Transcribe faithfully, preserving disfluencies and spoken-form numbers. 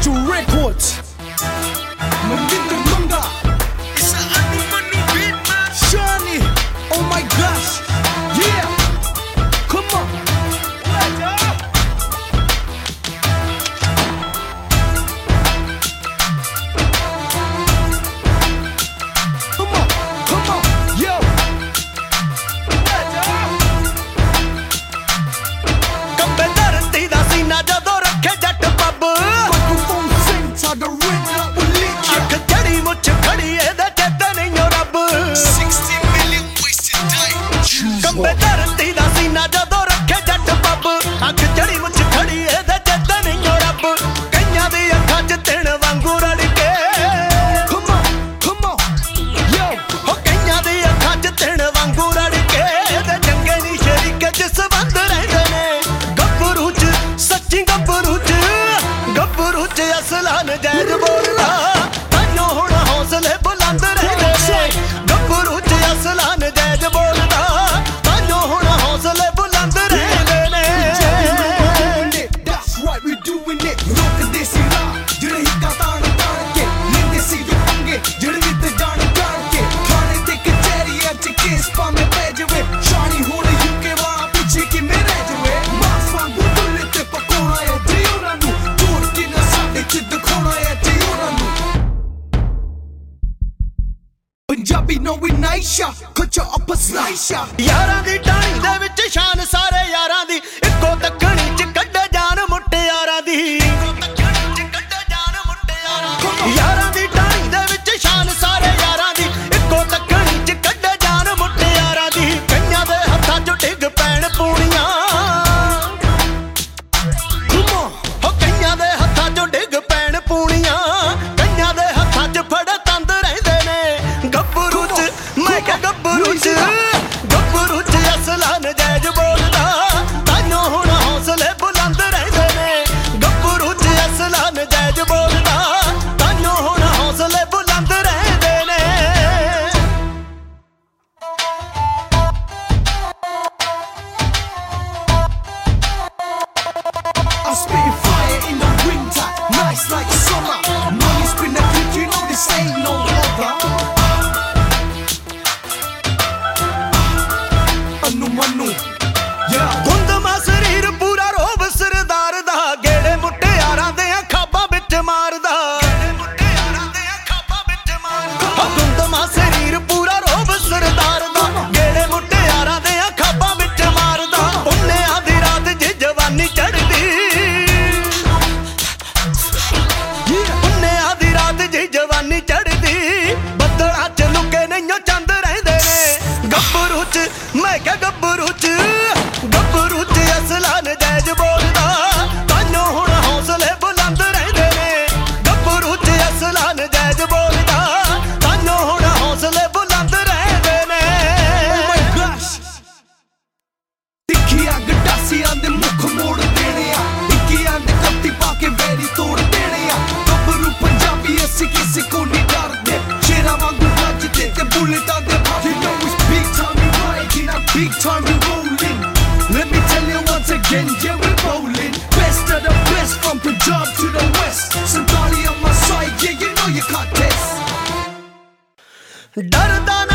Mojo Records. Maganda Manga. Shani. Oh my gosh. Yeah. Come on. Come on. Come on. Yo. ਕੰਬੇ ਧਰਤੀ ਦਾ ਸੀਨਾ ਜਦੋਂ ਰੱਖੇ ਜੱਟ ਪੱਬ Microphone sing ਸਾਡਾ ring up with leech. ਅੱਖ ਚੜੀ ਮੁੱਛ ਖੜੀ ਇਹਦੇ ਚੇਤੇ ਨਹੀਂ ਓ ਰੱਬ sixty million wasted time. ਕੰਬੇ ਧਰਤੀ ਦਾ ਸੀਨਾ ਜਦੋਂ ਰੱਖੇ ਜੱਟ ਪੱਬ ਅੱਖ ਚੜੀ ਮੁੱਛ ਖੜੀ ਇਹਦੇ ਚੇਤੇ ਨਹੀਂ ਓ ਰੱਬ ਕਈਆਂ ਦੀ ਅੱਖਾਂ 'ਚ ਤਿਣ ਵਾਂਗੂ ਰੜ ਕੇ Come on. Come on. Yo. ਹੋ ਕਈਆਂ ਦੀ ਅੱਖਾਂ 'ਚ ਤਿਣ ਵਾਂਗੂ ਰੜ ਕੇ ਇਹਦੇ ਚੰਗੇ ਨਹੀਂ ਸ਼ਰੀਕੇ 'ਚ ਸੰਬੰਧ ਰਹਿੰਦੇ ਨੇ ਗੱਭਰੂ 'ਚ ਸੱਚੀ ਗੱਭਰੂ 'ਚ ਗੱਭਰੂ 'ਚ ਅਸਲਾ ਨਜਾਇਜ਼ ਬੋਲਦਾ ਤਾਈਓ ਹੁਣ ਹੌਸਲੇ ਬੁਲੰਦ ਰਹਿੰਦੇ ਨੇ ਗੱਭਰੂ 'ਚ ਅਸਲਾ ਨਜਾਇਜ਼ ਬੋਲਦਾ ਤਾਈਓ ਹੁਣ ਹੌਸਲੇ ਬੁਲੰਦ ਰਹਿੰਦੇ ਨੇ That's right, we doing it. ਰੋਕਦੇ ਸੀ ਰਾਹ ਜਿਹੜੇ ਹਿੱਕਾਂ ਤਾਣ ਤਾਣ ਕੇ ਲੈਂਦੇ ਸੀ ਜੋ ਪੰਗੇ ਜਿਹੜੇ ਵੀ ਤੇ ਜਾਣ ਜਾਣ ਕੇ ਥਾਣੇ ਤੇ ਕਚਹਿਰੀਆਂ 'ਚ ਕੇਸ ਭਾਵੇਂ ਪੈ ਜਾਵੇ ਸ਼ਾਨੀ ਹੁਣ ਯੂਕੇ ਵਾਲਾ ਪਿੱਛੇ ਕਿਵੇਂ ਰਹਿ ਜਾਵੇ ਮਾਸ ਵਾਂਗੂ ਦੁੱਲੇ ਤੇ ਪਕੌੜਾ ਹੈ ਜੀ ਉਹਨਾਂ ਨੂੰ ਤੋੜ ਕੇ ਨਾ ਸਾਡੇ 'ਚ ਦਿਖਾਉਣਾ ਹੈ ਜੀ ਉਹਨਾਂ ਨੂੰ Punjabi know we nice shot, cut you up a slice shot. ਯਾਰਾਂ ਦੀ ਟਾਣੀ ਦੇ ਵਿੱਚ ਸ਼ਾਨ ਸਾਰੇ ਯਾਰਾਂ ਦੀ ਇੱਕੋ ਤੱਕਣੀ 'ਚ ਕੱਢੇ ਜਾਨ ਮੁਟਿਆਰਾਂ ਦੀ ਇੱਕੋ ਤੱਕਣੀ 'ਚ ਕੱਢੇ ਜਾਨ ਮੁਟਿਆਰਾਂ ਦੀ ਯਾਰਾਂ ਦੀ ਟਾਣੀ ਦੇ ਵਿੱਚ ਸ਼ਾਨ ਸਾਰੇ ਯਾਰਾਂ ਦੀ ਇੱਕੋ ਤੱਕਣੀ 'ਚ ਕੱਢੇ ਜਾਨ ਮੁਟਿਆਰਾਂ ਦੀ ਕਈਆਂ ਦੇ ਹੱਥਾਂ 'ਚ ਡਿੱਗ ਪੈਣ ਪੂਣੀਆਂ Come on. ਹੋ ਕਈਆਂ ਦੇ ਹੱਥਾਂ 'ਚ ਡਿੱਗ ਪੈਣ ਪੂਣੀਆਂ ਕਈਆਂ ਦੇ ਹੱਥਾਂ 'ਚ ਫੜ ਤੰਦ ਰਹਿੰਦੇ ਨੇ ਗੱਭਰੂ 'ਚ ਮੈਂ ਕਿਹਾ ਗੱਭਰੂ 'ਚ ਗੱਭਰੂ 'ਚ ਅਸਲਾ ਨਜਾਇਜ਼ ਬੋਲਦਾ ਤਾਈਓ ਹੁਣ ਹੌਸਲੇ ਬੁਲੰਦ ਰਹਿੰਦੇ ਨੇ ਗੱਭਰੂ 'ਚ ਅਸਲਾ ਨਜਾਇਜ਼ ਬੋਲਦਾ ਤਾਈਓ ਹੁਣ ਹੌਸਲੇ ਬੁਲੰਦ ਰਹਿੰਦੇ ਨੇ I'm spitting fire in the winter, nice like summer. Money spin the clip, you know this ain't no other. Anu manu, yeah. ਗੁੰਦਮਾ ਸਰੀਰ ਪੂਰਾ ਰੋਬ ਸਰਦਾਰ ਦਾ ਗੇੜੇ ਮੁਟਿਆਰਾਂ ਦੇ ਖਾਬਾਂ ਵਿੱਚ ਮਾਰਦਾ ਗੇੜੇ ਮੁਟਿਆਰਾਂ ਦੇ ਖਾਬਾਂ ਵਿੱਚ ਮਾਰਦਾ ਗੁੰਦਮਾ ਸਰੀਰ ਪੂਰਾ ਰੋਬ ਸਰਦਾਰ ਦਾ ਗੇੜੇ ਮੁਟਿਆਰਾਂ ਦੇ ਖਾਬਾਂ ਵਿੱਚ ਮਾਰਦਾ ਪੁੰਨਿਆਂ ਦੀ ਰਾਤ ਜੀ ਜਵਾਨੀ ਚੜ੍ਹਦੀ ਪੁੰਨਿਆਂ ਦੀ ਰਾਤ ਜੀ ਜਵਾਨੀ ਚੜ੍ਹਦੀ ਬੱਦਲਾਂ 'ਚ ਲੁਕੇ ਨਹੀਂਓ ਚੰਦ ਰਹਿੰਦੇ ਨੇ ਗੱਭਰੂ 'ਚ ਮੈਂ ਕਿਹਾ ਗੱਭਰੂ 'ਚ ਗੱਭਰੂ 'ਚ ਅਸਲਾ ਨਜਾਇਜ਼ ਬੋਲਦਾ ਤਾਈਓ ਹੁਣ ਹੌਸਲੇ ਬੁਲੰਦ ਰਹਿੰਦੇ ਨੇ ਗੱਭਰੂ 'ਚ ਅਸਲਾ ਨਜਾਇਜ਼ ਬੋਲਦਾ ਤਾਈਓ ਹੁਣ ਹੌਸਲੇ ਬੁਲੰਦ ਰਹਿੰਦੇ ਨੇ Oh my gosh. ਤਿੱਖੀਆਂ ਗੰਡਾਸੀਆਂ ਦੇ ਮੁੱਖ ਮੋੜ ਦੇਣੇ ਆ ਇੱਕੀਆਂ ਦੇ ਕੱਤੀ ਪਾ ਕੇ ਵੈਰੀ ਤੋੜ ਦੇਣੇ ਆ ਗੱਭਰੂ ਪੰਜਾਬੀ ਅਸੀਂ ਕਿਸੇ ਕੋ ਨਹੀਂ ਡਰਦੇ ਸ਼ੇਰਾਂ ਵਾਂਗੂ ਵੱਜਦੇ ਤੇ ਬੁਲਟਾਂ ਦੇ ਭਾਵੇਂ You know it's big time we riding, a big time we rolling. Let me tell you once again, yeah we rolling. Best of the best from Punjab to the west. Santali on my side, yeah you know you can't test. ਡਰਦਾ